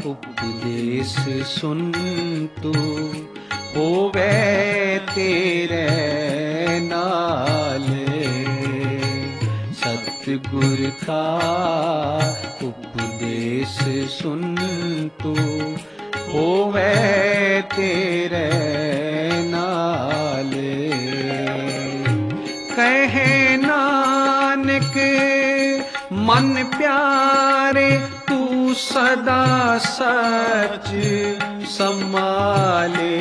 उपदेश सुन तू होवे तेरे नाले। सतगुर का उपदेश सुन तू होवे तेरे नाले। कहे नानक मन प्यारे तू सदा सच संभाले।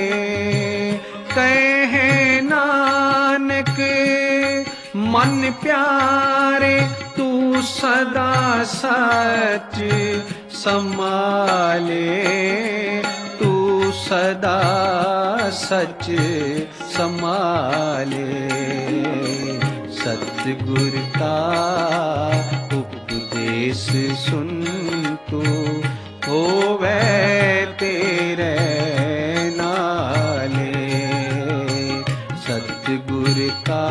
कहे नानक मन प्यारे तू सदा सच संभाले। तू सदा सच संभाले। सतगुर का उपदेश सुन तू होवे तेरे नाले। सतगुर का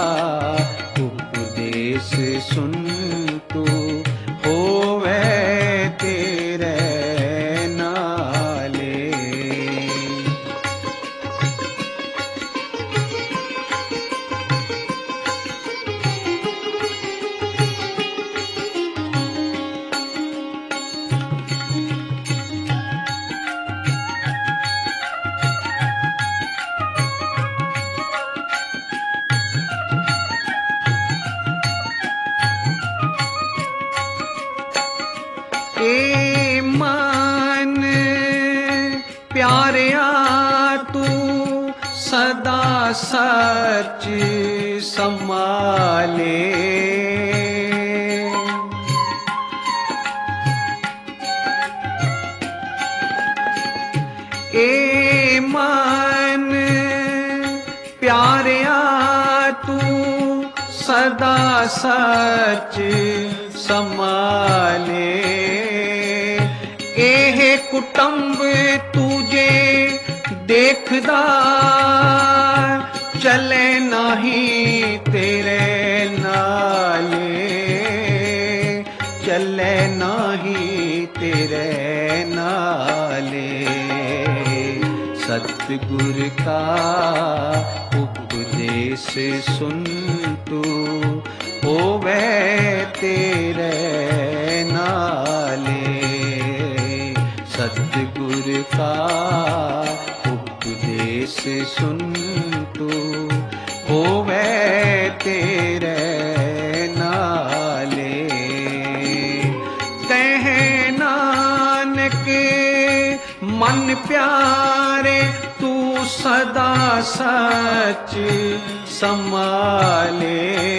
उपदेश सुन तू होवे तेरे नाले। ए मन प्यारिया तू सदा सच संभाले। ए मन प्यारिया तू सदा सच संभाले। एह कुटुंब तुझे देखदा चले नहीं तेरे नाले। चले नहीं तेरे नाले। सतगुर का उपदेश सुन तू होवे तेरे नाले। सतगुर का उपदेश सुन तू होवे तेरे नाले। कहे नानक मन प्यारे तू सदा सच संभाले।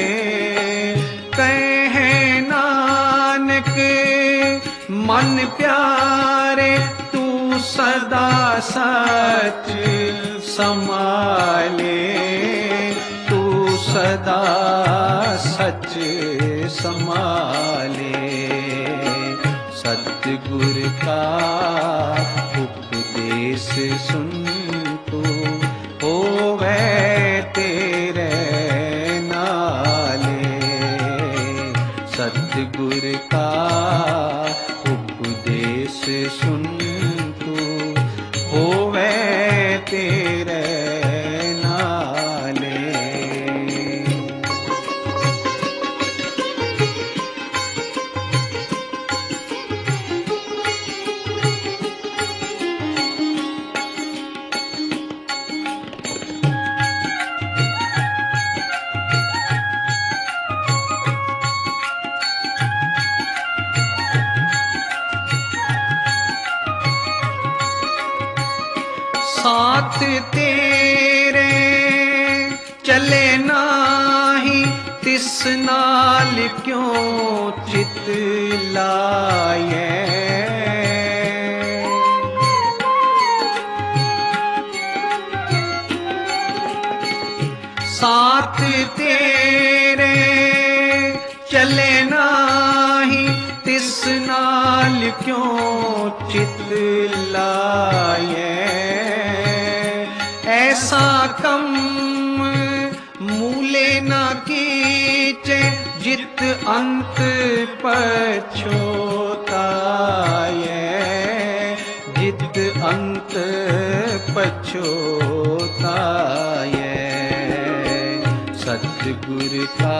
कहे नानक मन प्यारे तू सदा सच संभाले। तू सदा सच संभाले। सतगुर का उपदेश सुन तू होवे तेरे नाले। सतगुर का उपदेश सुन तू होवे तेरे नाले। साथ तेरे चले नाही तिस नाल क्यों चित लाए। साथ तेरे चले नाही तिस नाल क्यों चित लाए। ऐसा कम मूले न कीचे जित अंत पछोताए। का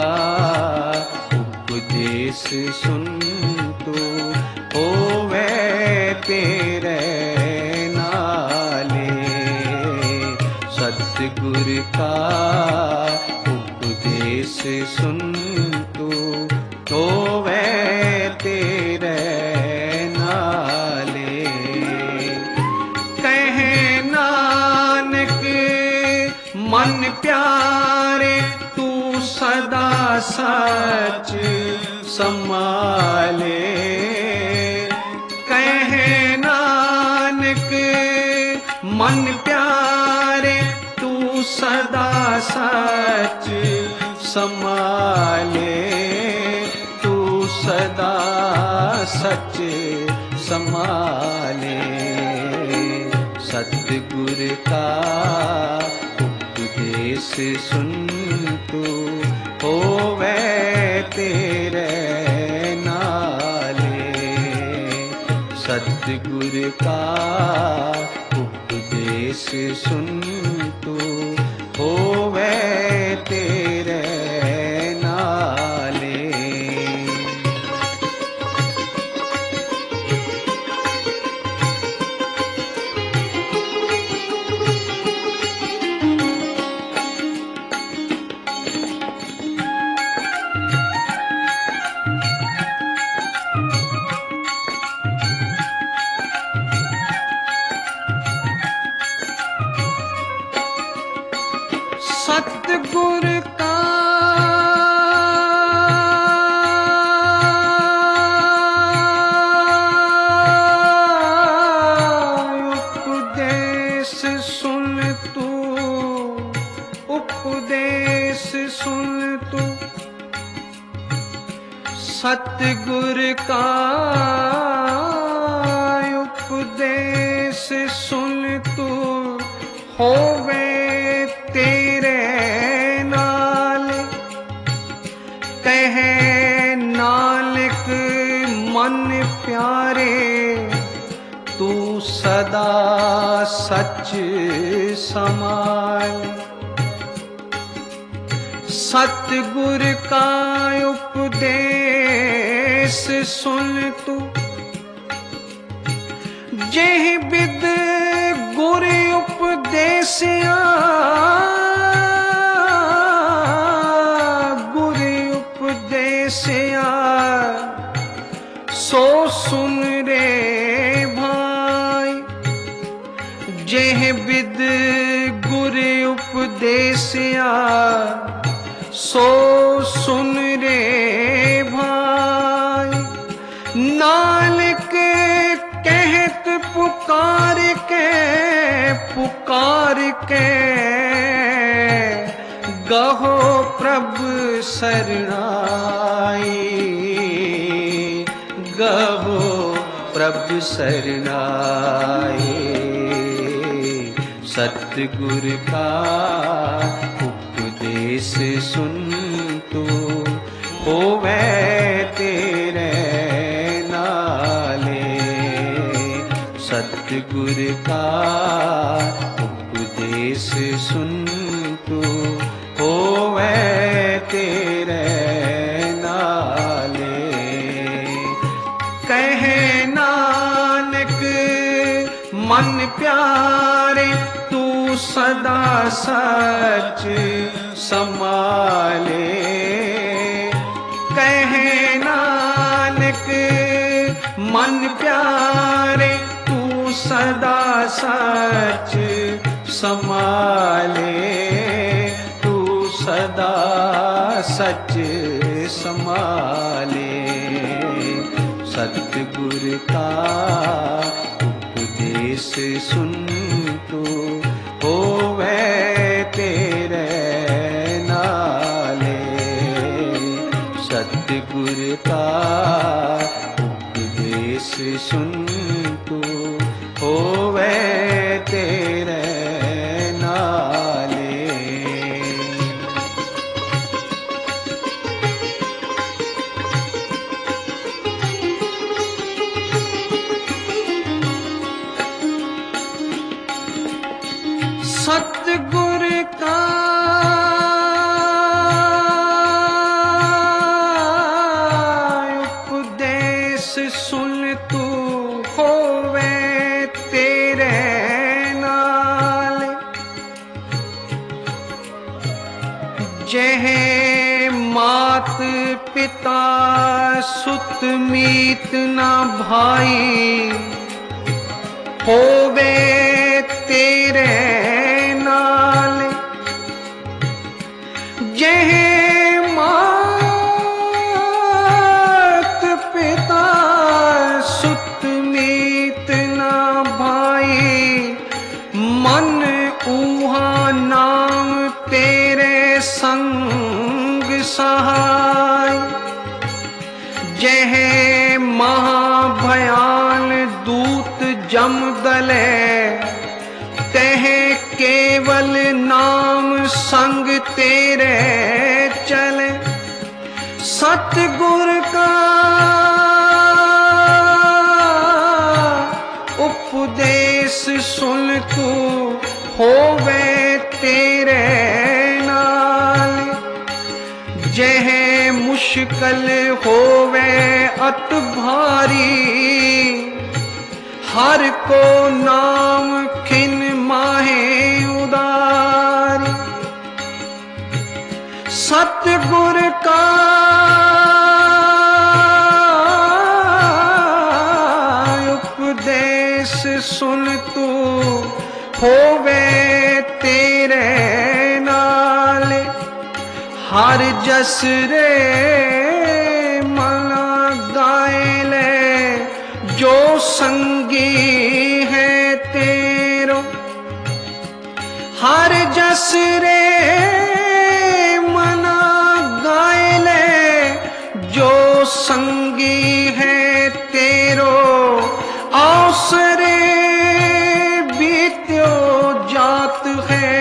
उपदेश सुन तू होवे तेरे नाले। सतगुर का उपदेश सुन तू होवे तेरे नाले। कहे नानक मन प्यारे तू सदा सच संभाले। कहे नानक मन प्यारे तू सदा सच संभाले। तू सदा सच संभाले। सतगुर का उपदेश सुन तू होवे तेरे नाले। सतगुर का उपदेश सुन तू होवे तेरे नाले। सतगुर का उपदेश सुन तू, उपदेश सुन तू। सतगुर का उपदेश सुन तू होवे तेरे नाल। कहे नानक मन प्यारे तू सदा सच संभाल। सतगुर का उपदेश सुन तू जेह बिद गुर उपदेसिया। गुर उपदेसिया सो सुन रे भाई। जेह बिद गुर उपदेसिया सो सुन रे भाई। नानक कहत पुकार के गहो प्रभु शरणाई। गहो प्रभु शरणाई। सतगुर का उपदेश सुन तू होवे तेरे नाले। सतगुर का उपदेश सुन तू होवे तेरे नाले। कहे नानक मन प्यारे तू सदा सच संभाले। कहे नानक मन प्यारे तू सदा सच संभाले। तू सदा सच संभाले। सतगुर का उपदेश सुन तू होवे तेरे नाले। सतगुर का उपदेश सुन तू होवे तेरे नाले। सतगुर का पिता सुत मीत ना भाई, होवे तेरे नाल। जह मात पिता सुत मीत ना भाई, मन ऊहा नाम तेरे संग सहाय। जह महाभयान दूत जम दले, तह केवल नाम संग तेरे चले। सतगुर का उपदेश सुन तू, होवे तेरे नाल। जह मुश्किल होवे अत भारी, हर को नाम खिन माहे उदारी। सतगुर का उपदेश सुन तू, होवे तेरे नाल। हर जस रे मना गाए ले, जो संगी है तेरो। हर जस रे मना गाए ले, जो संगी है तेरो। अवसरे बीत्यो जात है,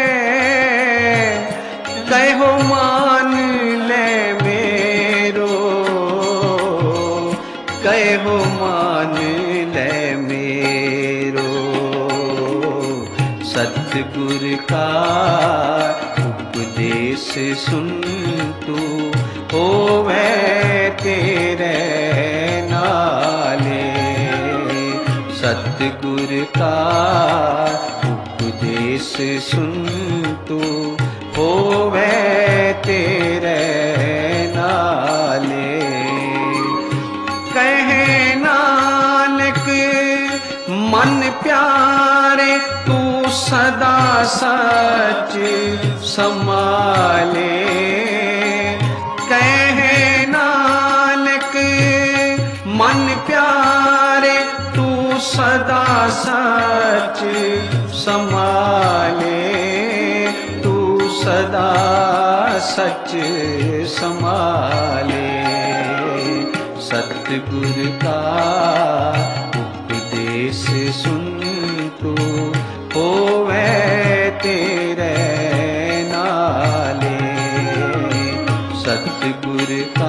कहो मान ले मेरो। कहो मान ले मेरो। सतगुर का उपदेश सुन तू, होवे तेरे नाले। सतगुर का उपदेश सुन तू, होवे तेरे नाले। कहे नानक मन प्यारे, तू सदा सच संभाले। कहे नानक मन प्यारे, तू सदा सच संभाले। सदा सच संभाले। सतगुर का उपदेश सुन तू, होवे तेरे नाले। सतगुर का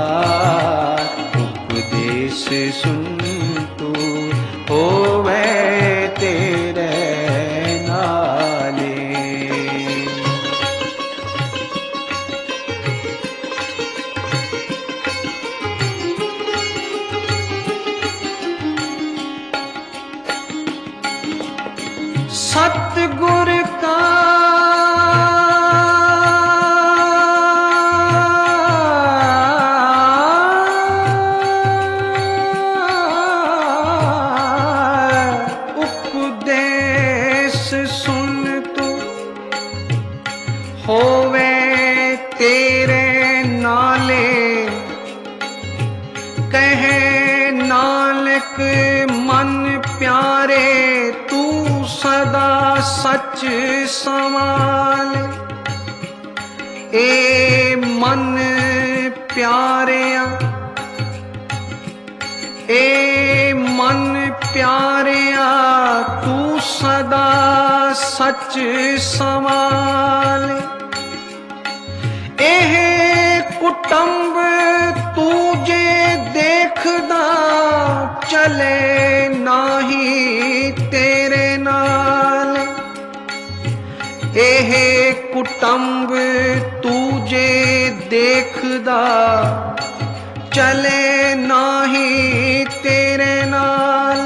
उपदेश सुन तू, होवे तेरे नाले। सतगुर का उपदेश सुन तू, होवे तेरे नाले। कहे नानक मन प्यारे, तू सदा सच संभाल। ए मन प्यारिया, ए मन प्यारिया, तू सदा सच संभाल। एह कुटुंब तू जे देखदा, चले नाही तेरे नाल। एह कुटुंब तू जे देखदा, चले नाही तेरे नाल।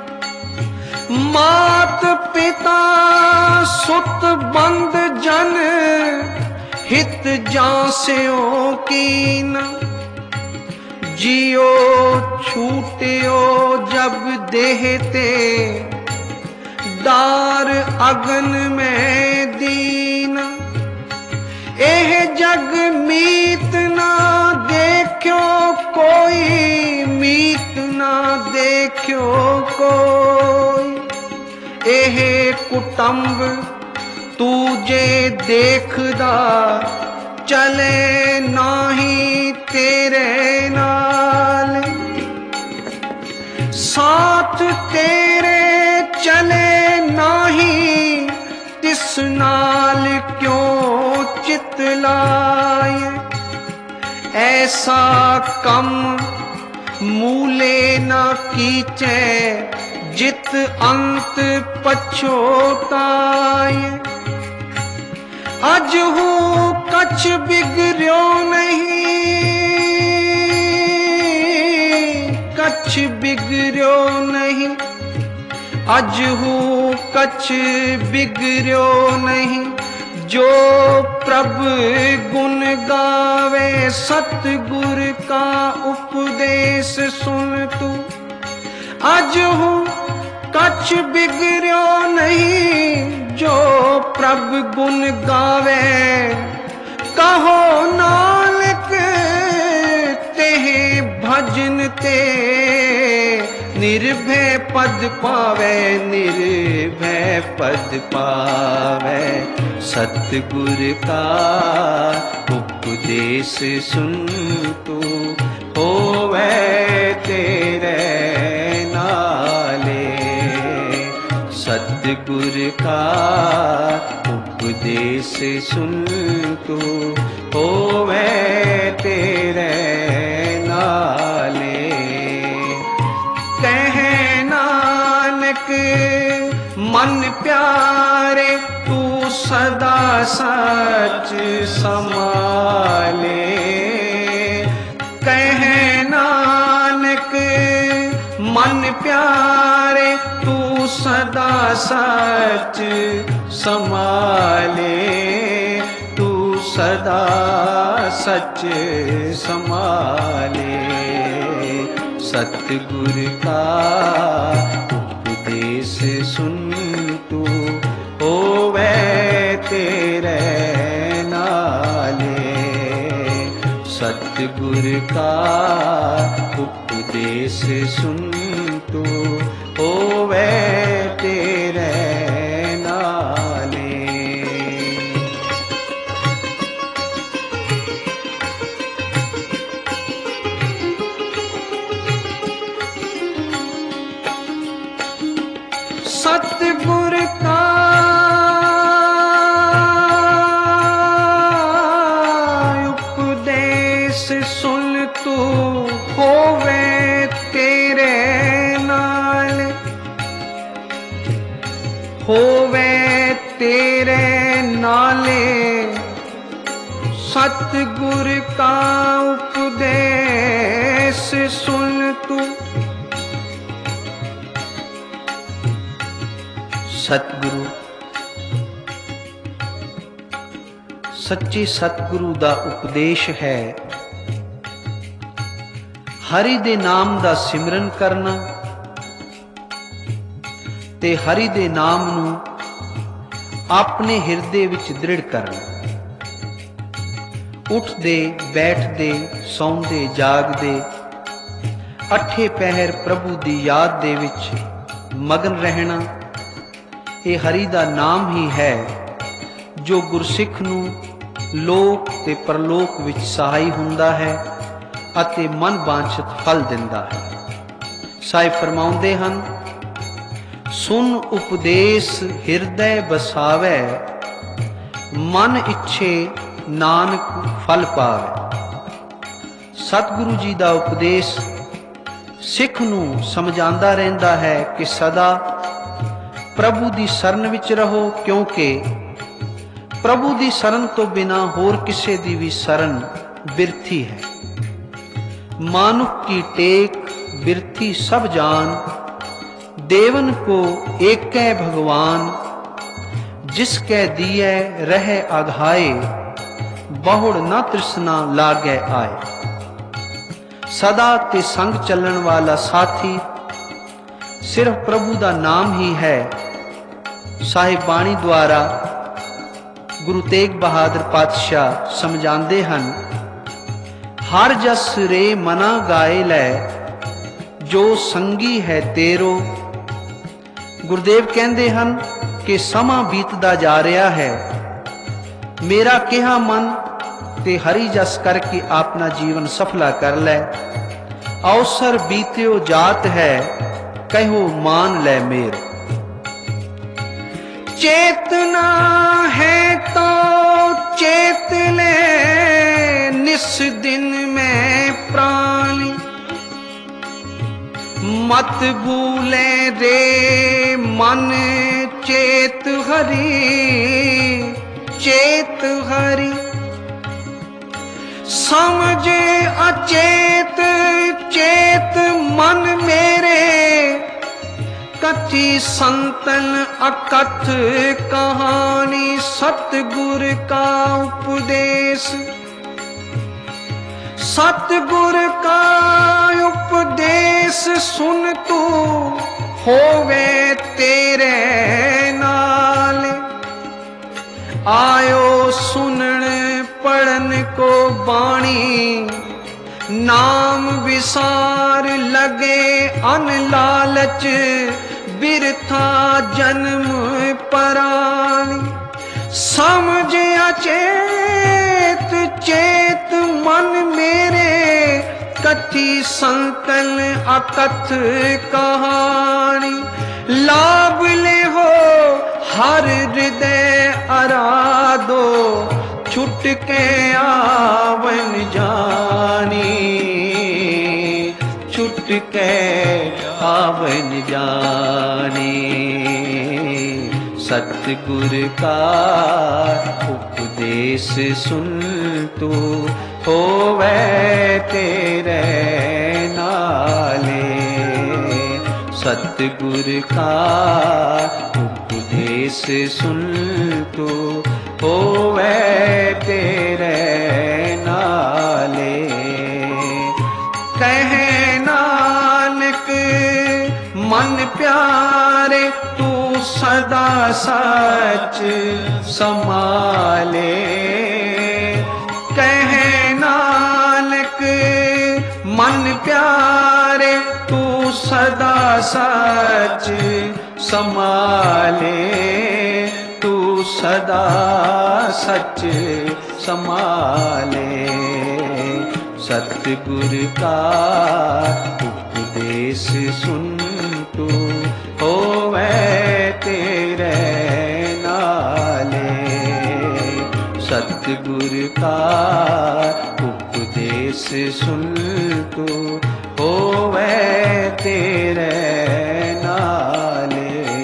मात पिता सुत बंद जन, हित जांस्यों कीन। जियो छूटियो जब देहते, डार अगन में दीन। एह जग मीत ना देखो कोई, मीत ना देखो कोई। एह कुटुंब तूजे देखदा, चले नाही तेरे नाल। साथ तेरे चले नाही, तिस नाल क्यों चित लाए। ऐसा कम मूले न कीचे, जित अंत पछोताए। अज हूँ कछ बिगड़ो नहीं, कछ बिगड़ो नहीं। अज हूँ कछ बिगड़ो नहीं, जो प्रभु गुण गावे। सतगुर का उपदेश सुन तू। अज हूँ कछ बिगड़ो नहीं, जो प्रभु गुण गावे। कहो नानक तेह भजन ते, निर्भय पद पावे, निर्भय पद पावे। सतगुर का उपदेश सुन तू, होवे तेरे नाले। सतगुर का उपदेश सुन तू, होवे तेरे नाले। कहे नानक मन प्यारे, तू सदा सच संभाले। कहे नानक मन प्यारे, तू सदा सच संभाले। तू सदा सच संभाले। सतगुर का उपदेश सुन तू, होवे तेरे नाले। सतगुर का उपदेश सुन तू, होवे तेरे नाले। सतगुर का उपदेश सुन तू, होवे तेरे नाल। होवे तेरे नाले। सतगुर का उपदेश सुन तू। सतगुरु सच्चे सतगुरु दा उपदेश है, हरि दे नाम दा सिमरन करना ते हरि दे नाम नू अपने हिरदे विच दृढ़ करना। उठदे बैठदे सौंदे जागदे अठे पहर प्रभु दी याद दे विच मगन रहना। ये हरि दा नाम ही है जो गुरसिख नू लोक ते परलोक विच सहाई हुंदा है अते मन वांछित फल दिंदा है। साहिब फरमाउंदे हन, सुन उपदेश हिरदय बसावे, मन इच्छे नानक फल पावे। सतगुरु जी दा उपदेश सिख नू समझांदा रहिंदा है कि सदा प्रभु दी शरण विच रहो, क्योंकि प्रभु दी शरण तो बिना होर किसे दी भी शरण बिरथी है। मानुख की टेक बिरथी सब जान, देवन को एकै भगवान। जिसकै दिए रहे अघाए, बहुड़ न तृष्णा लागे आए। सदा ते संग चलण वाला साथी सिर्फ प्रभु दा नाम ही है। साहिब बाणी द्वारा गुरु तेग बहादुर पातशाह समझाते हैं, हर जस रे मना गाए लै जो संगी है तेरो। गुरुदेव कहते हैं कि समा बीतदा जा रहा है, मेरा कहा मन ते हरि जस करके अपना जीवन सफला कर लै। अवसर बीत्यो जात है कहो मान लै मेर। चेतना है तो चेत ले निस दिन में प्राणी, मत भूले रे मन चेत हरि, चेत हरि। समझ अचेत चेत मन मेरे, कथी संतन अकथ कहानी सतगुर का उपदेश। सतगुर का उपदेश सुन तू होवे तेरे नाल। आयो सुनन पढ़न को बाणी, नाम विसार लगे अन लालच बिरथा जन्म परानी। समझ अचेत चेत मन मेरे, कथी संतन अकथ कहानी। लाभ ले हो हर हृदय आराधो, छुट के आवन जानी, छुट के आवन जानी। सतगुर का उपदेश सुन तू होवे तेरे नाले। सतगुर का उपदेश सुन तू होवे तेरे नाले। कहे नानक मन प्यारे, तू सदा सच संभाले। कहे नानक मन प्यारे, तू सदा सच संभाले। तू सदा सच संभाले। सतगुर का उपदेश सुन तू होवे तेरे नाले। सतगुर का उपदेश सुन तू होवे तेरे नाले।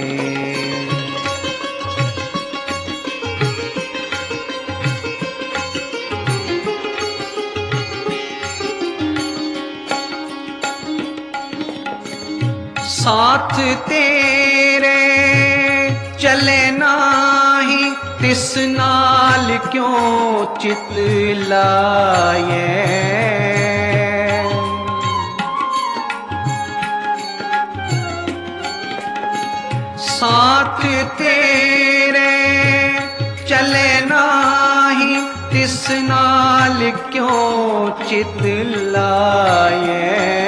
साथ तेरे चले नाही, तिस नाल क्यों चित लाए। साथ तेरे चले नाही, तिस नाल क्यों चित लाए।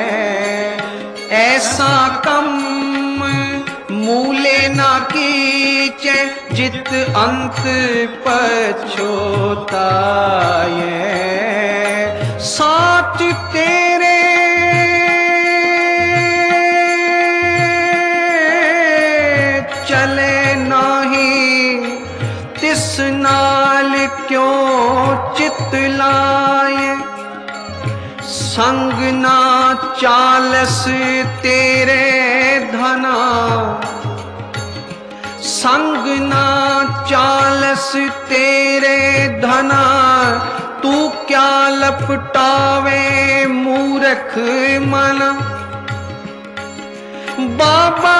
ऐसा कम मूले ना कीचे, जित अंत पछोताए। साथ तेरे चले नाही, तिस नाल क्यों चित लाए। संग ना चालस तेरे धना, संग ना चालस तेरे धना। तू क्या लपटावे मूर्ख मना। बाबा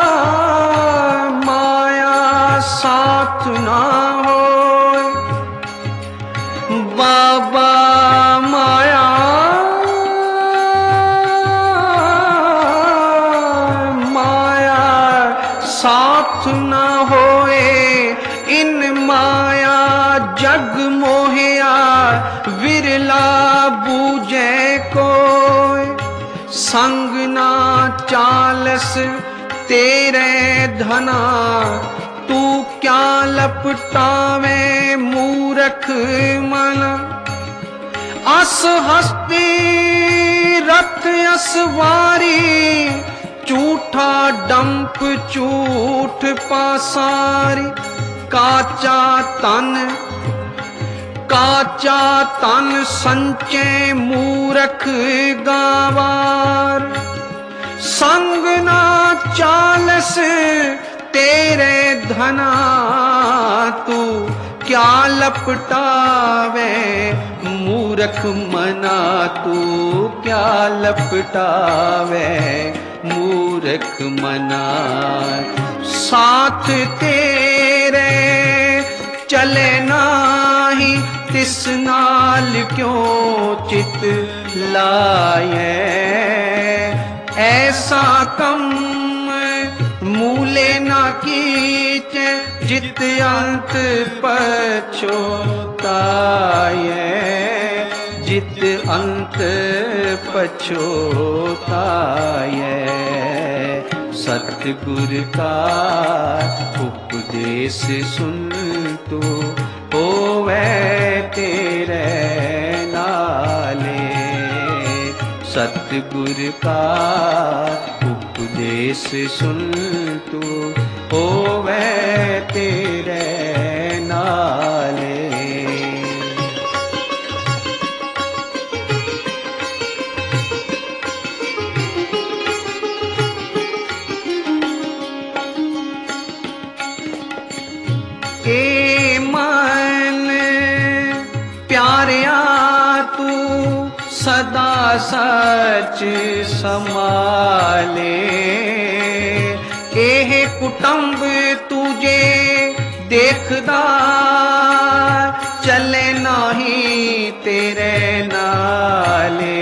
माया साथ ना हो, इन माया जग मोहिया विरला बूझे कोय। संग ना चालस तेरे धना तू क्या लपटावे मूरख मना। अस हस्ती रथ असवारी झूठा डंप झूठ पासारी। काचा तन संचे मूरख गावार। संग ना चालस तेरे धना तू क्या लपटावे मूरख मना। तू क्या लपटावे मूरख मना। साथ तेरे चले नाही तिस नाल क्यों चित लाए। ऐसा कम मूले ना कीचे जित अंत पछोताए। जित अंत पछोताए। सतगुर का उपदेश सुन तू होवे तेरे नाले। सतगुर का उपदेश सुन तू होवे तेरे नाले। ए मन प्यारिया तू सदा सच संभाले। एह कुटुंब तुझे देखदा चले नाही तेरे नाले।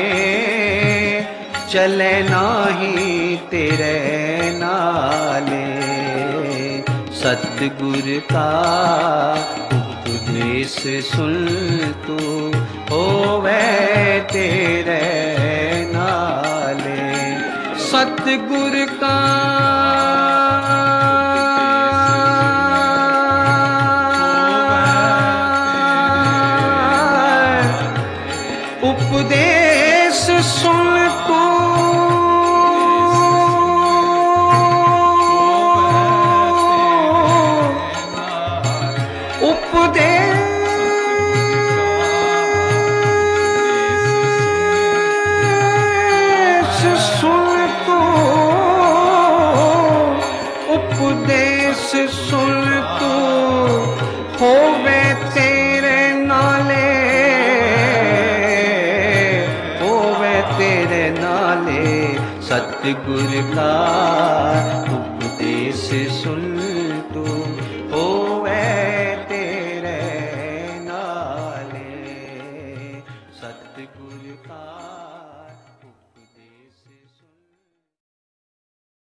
चले नाही तेरे नाले। सतगुर का उपदेश सुन तू होवे तेरे नाले। सतगुर का उपदेश सुन तू उपदेश सुन तू होवे तेरे नाले। होवे तेरे नाले। सतगुर का उपदेश सुन